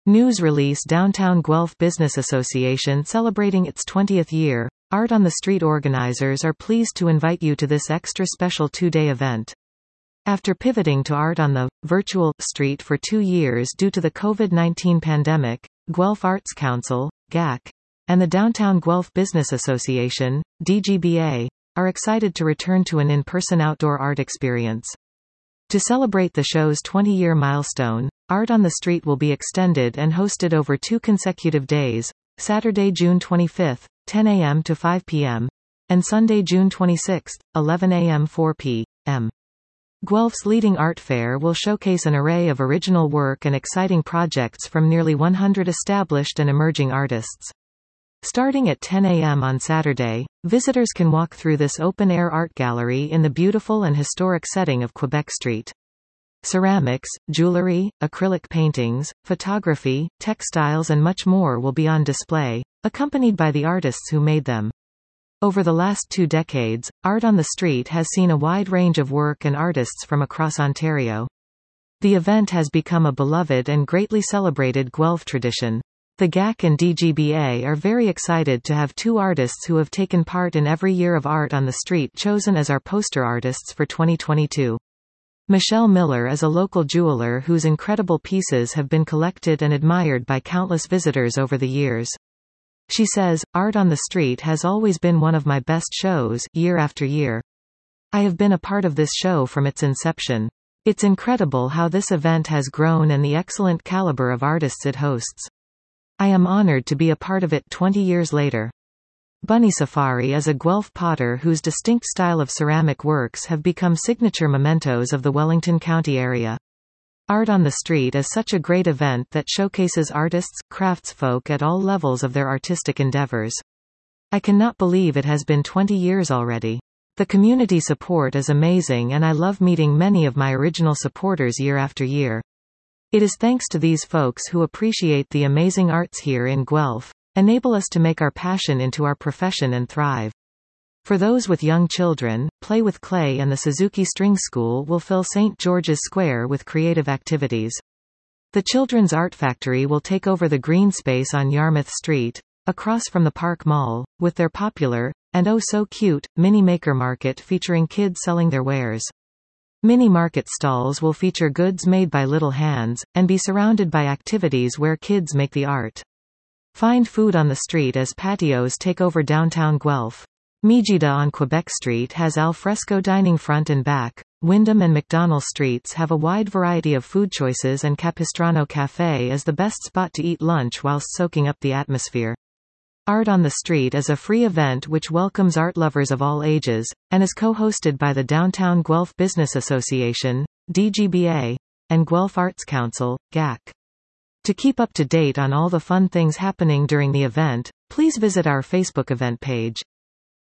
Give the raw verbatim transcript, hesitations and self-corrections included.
News release. Downtown Guelph Business Association celebrating its twentieth year. Art on the Street organizers are pleased to invite you to this extra special two-day event. After pivoting to art on the virtual street for two years due to the COVID nineteen pandemic, Guelph Arts Council, G A C, and the Downtown Guelph Business Association, D G B A, are excited to return to an in-person outdoor art experience. To celebrate the show's twenty-year milestone, Art on the Street will be extended and hosted over two consecutive days, Saturday, June twenty-fifth, ten a m to five p m, and Sunday, June twenty-sixth, eleven a m to four p m Guelph's leading art fair will showcase an array of original work and exciting projects from nearly one hundred established and emerging artists. Starting at ten a m on Saturday, visitors can walk through this open-air art gallery in the beautiful and historic setting of Quebec Street. Ceramics, jewelry, acrylic paintings, photography, textiles and much more will be on display, accompanied by the artists who made them. Over the last two decades, Art on the Street has seen a wide range of work and artists from across Ontario. The event has become a beloved and greatly celebrated Guelph tradition. The G A C and D G B A are very excited to have two artists who have taken part in every year of Art on the Street chosen as our poster artists for twenty twenty-two. Michelle Miller is a local jeweler whose incredible pieces have been collected and admired by countless visitors over the years. She says, "Art on the Street has always been one of my best shows, year after year. I have been a part of this show from its inception. It's incredible how this event has grown and the excellent caliber of artists it hosts. I am honored to be a part of it twenty years later." Bunny Safari is a Guelph potter whose distinct style of ceramic works have become signature mementos of the Wellington County area. Art on the Street is such a great event that showcases artists, craftsfolk at all levels of their artistic endeavors. I cannot believe it has been twenty years already. The community support is amazing and I love meeting many of my original supporters year after year. It is thanks to these folks who appreciate the amazing arts here in Guelph, enable us to make our passion into our profession and thrive. For those with young children, Play with Clay and the Suzuki String School will fill Saint George's Square with creative activities. The Children's Art Factory will take over the green space on Yarmouth Street, across from the Park Mall, with their popular, and oh so cute, mini maker market featuring kids selling their wares. Mini market stalls will feature goods made by little hands, and be surrounded by activities where kids make the art. Find food on the street as patios take over downtown Guelph. Mijida on Quebec Street has al fresco dining front and back. Wyndham and McDonell Streets have a wide variety of food choices, and Capistrano Café is the best spot to eat lunch whilst soaking up the atmosphere. Art on the Street is a free event which welcomes art lovers of all ages, and is co-hosted by the Downtown Guelph Business Association, D G B A, and Guelph Arts Council, G A C. To keep up to date on all the fun things happening during the event, please visit our Facebook event page.